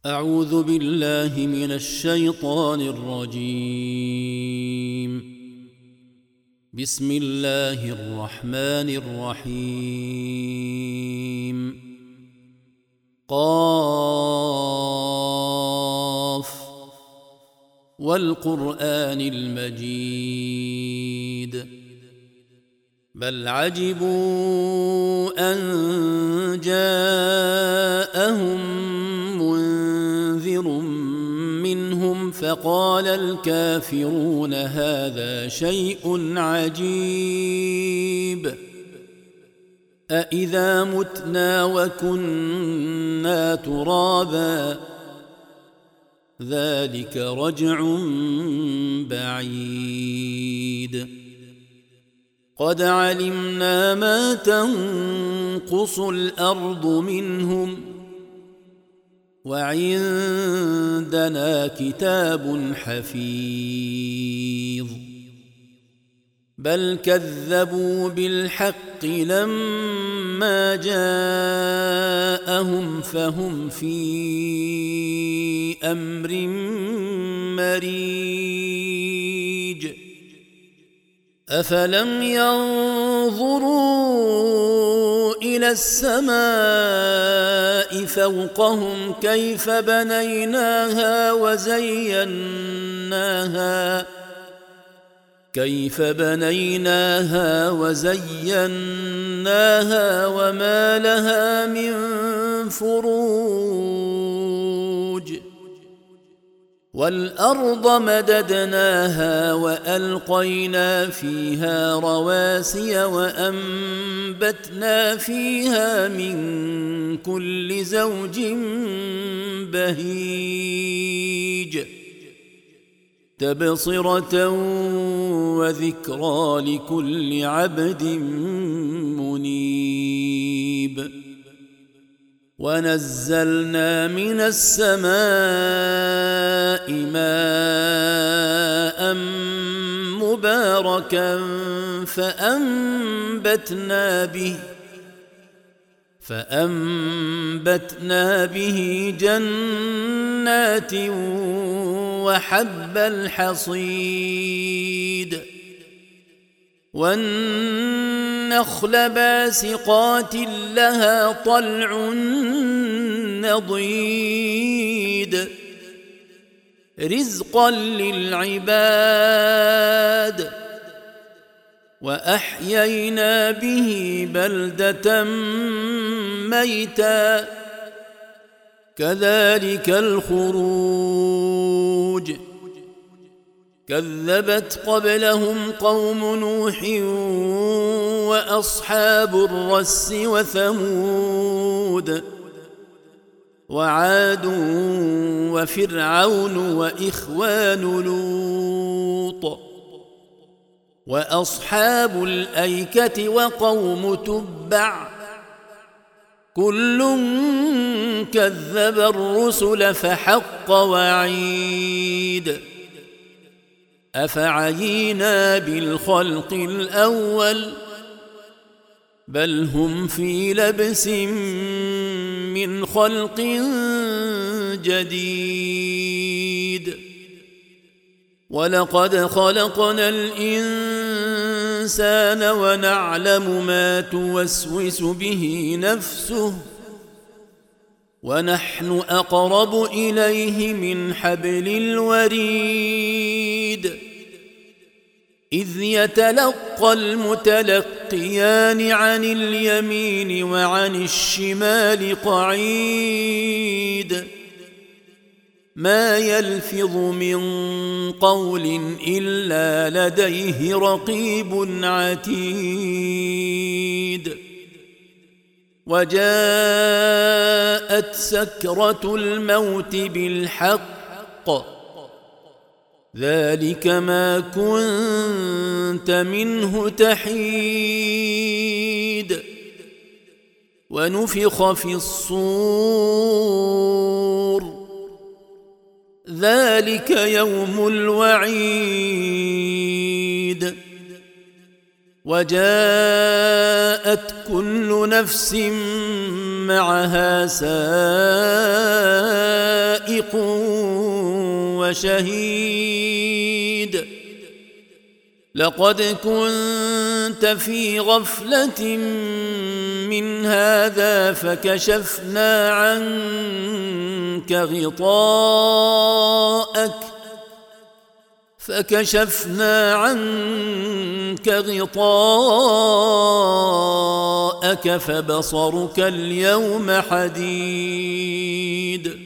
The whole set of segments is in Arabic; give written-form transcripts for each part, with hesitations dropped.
أعوذ بالله من الشيطان الرجيم. بسم الله الرحمن الرحيم. قاف والقرآن المجيد بل عجبوا أن جاءهم منذر منهم فقال الكافرون هذا شيء عجيب أإذا متنا وكنا ترابا ذلك رجع بعيد قد علمنا ما تنقص الأرض منهم وعندنا كتاب حفيظ بل كذبوا بالحق لما جاءهم فهم في أمر مريج أفلم ينظروا إلى السماء فوقهم كيف بنيناها وزيناها وما لها من فروج والأرض مددناها وألقينا فيها رواسي وأنبتنا فيها من كل زوج بهيج تبصرة وذكرى لكل عبد منيب ونزلنا من السماء ماء مباركا فأنبتنا به جنات وحب الحصيد والنخل باسقات لها طلع نضيد رزقا للعباد وأحيينا به بلدة ميتا كذلك الخروج كذبت قبلهم قوم نوح وأصحاب الرس وثمود وعاد وفرعون وإخوان لوط وأصحاب الأيكة وقوم تبع كل كذب الرسل فحق وعيد أفعينا بالخلق الأول بل هم في لبس من خلق جديد ولقد خلقنا الإنسان ونعلم ما توسوس به نفسه ونحن أقرب إليه من حبل الوريد إذ يتلقى المتلقيان عن اليمين وعن الشمال قعيد ما يلفظ من قول إلا لديه رقيب عتيد وجاءت سكرة الموت بالحق ذلك ما كنت منه تحيد ونفخ في الصور ذلك يوم الوعيد وجاءت كل نفس معها سائق صديق وشهيد لقد كنت في غفلة من هذا فكشفنا عنك غطاءك فبصرك اليوم حديد.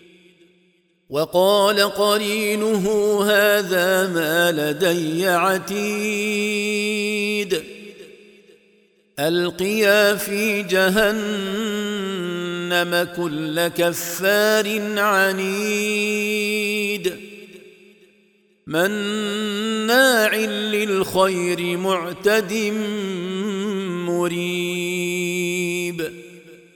وقال قرينه هذا ما لدي عتيد ألقيا في جهنم كل كفار عنيد مناع للخير معتد مريب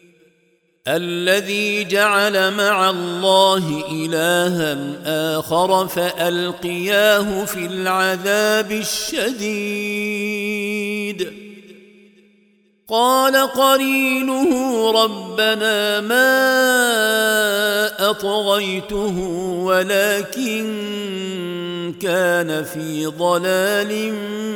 الذي جعل مع الله إلها آخر فألقياه في العذاب الشديد. قال قرينه ربنا ما أطغيته ولكن كان في ضلال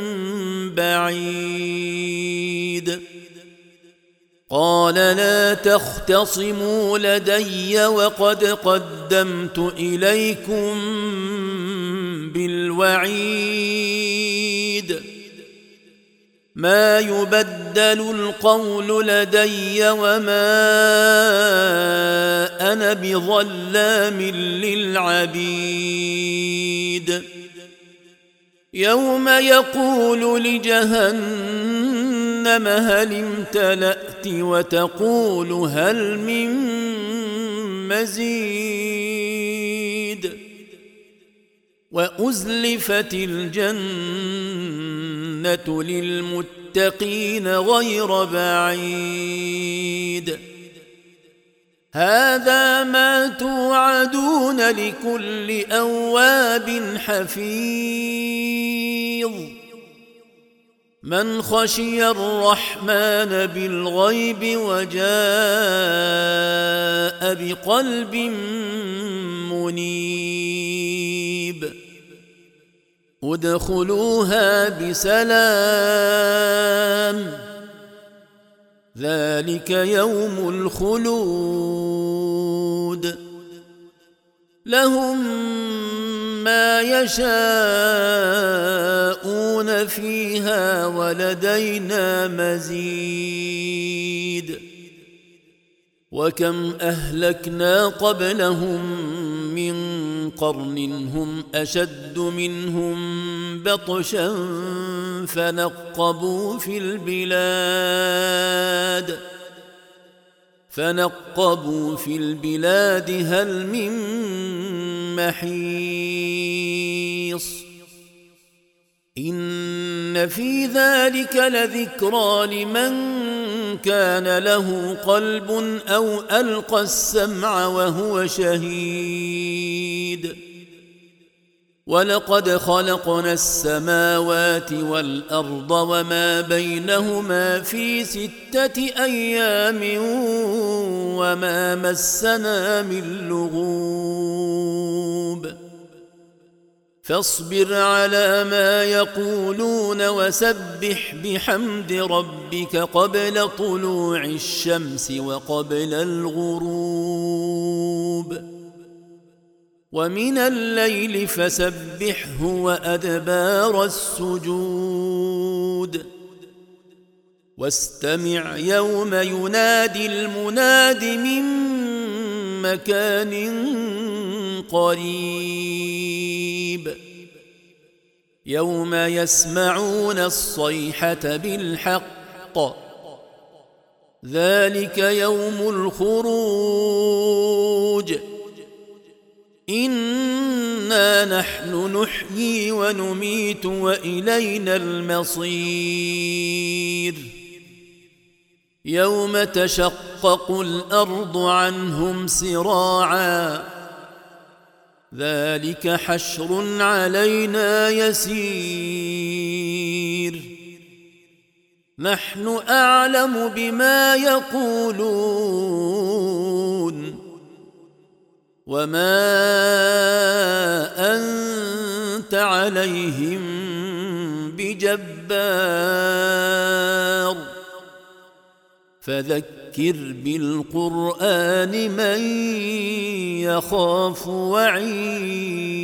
بعيد. قال لا تختصموا لدي وقد قدمت إليكم بالوعيد ما يبدل القول لدي وما أنا بظلام للعبيد. يوم يقول لجهنم هل امتلأت وتقول هل من مزيد وأزلفت الجنة للمتقين غير بعيد. هذا ما توعدون لكل أواب حفيظ من خشي الرحمن بالغيب وجاء بقلب منيب. ادخلوها بسلام ذلك يوم الخلود لهم ما يشاءون فيها ولدينا مزيد. وكم أهلكنا قبلهم من قرن هم أشد منهم بطشا فنقبوا في البلاد هل من محيص. إن في ذلك لذكرى لمن كان له قلب أو ألقى السمع وهو شهيد. ولقد خلقنا السماوات والأرض وما بينهما في 6 أيام وما مسنا من لغوب. فاصبر على ما يقولون وسبح بحمد ربك قبل طلوع الشمس وقبل الغروب ومن الليل فسبحه وأدبار السجود. واستمع يوم ينادي المناد من مكان قريب يوم يسمعون الصيحة بالحق ذلك يوم الخروج. إنا نحن نحيي ونميت وإلينا المصير. يوم تشقق الأرض عنهم سراعا ذلك حشر علينا يسير. نحن أعلم بما يقولون وما أنت عليهم بجبار فذكر بالقرآن من يخاف وعيد